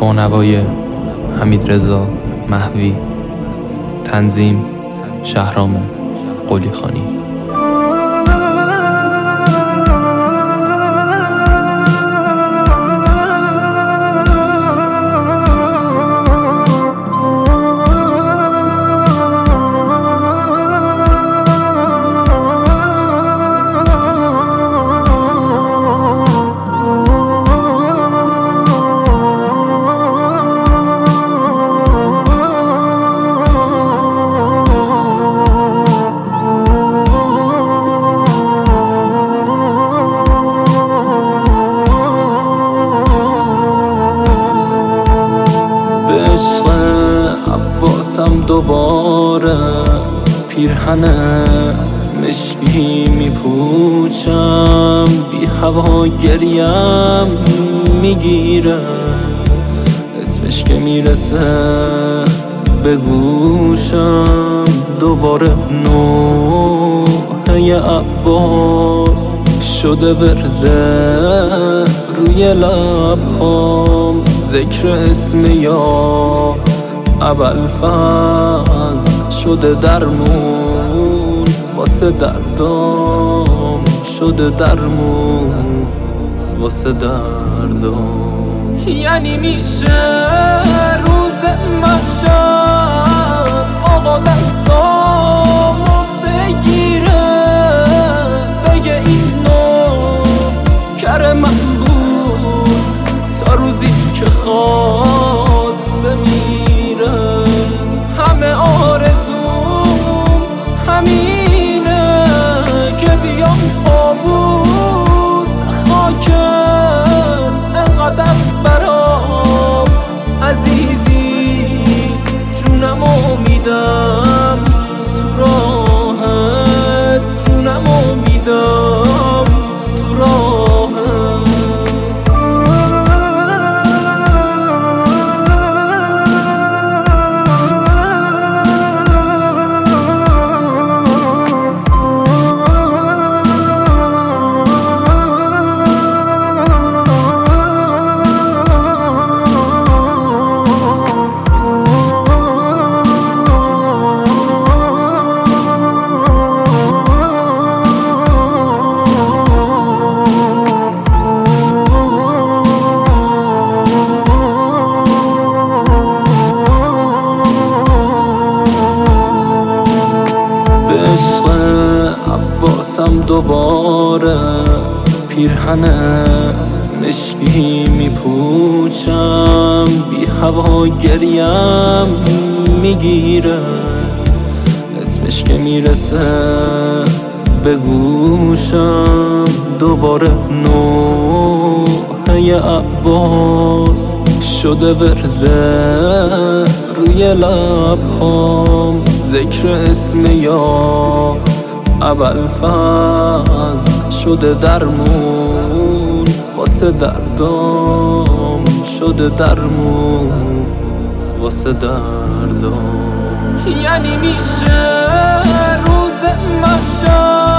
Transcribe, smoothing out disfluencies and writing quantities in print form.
با نوای حمیدرضا محوی، تنظیم شهرام قلیخانی. دوباره پیرهن مشکی میپوشم، بی هوا گریم میگیره، اسمش که میرسه به گوشم دوباره نوحه عباس شده ورده روی لبهام، ذکر اسم یا ابوالفضل شده درمون واسه دردام، شده درمون واسه دردام. یعنی میشه روز محشر آقا دستامو بگیره، بگه اینو کر من بود تا روزی که خواست بمیره. همه آرزوم همینه که بیام پابوس خاکت، انقدر برام عزیزی جونمو میدم تو راهت، جونمو میدم تو راهت. دوباره پیرهن مشکی میپوشم، بی هوا گریم میگیره، اسمش که میرسه به گوشم دوباره نوحه عباس شده ورده روی لبهام، ذکر اسم یا ابوالفضل شده درمون واسه دردام، شده درمون واسه دردام. یعنی میشه روز محشر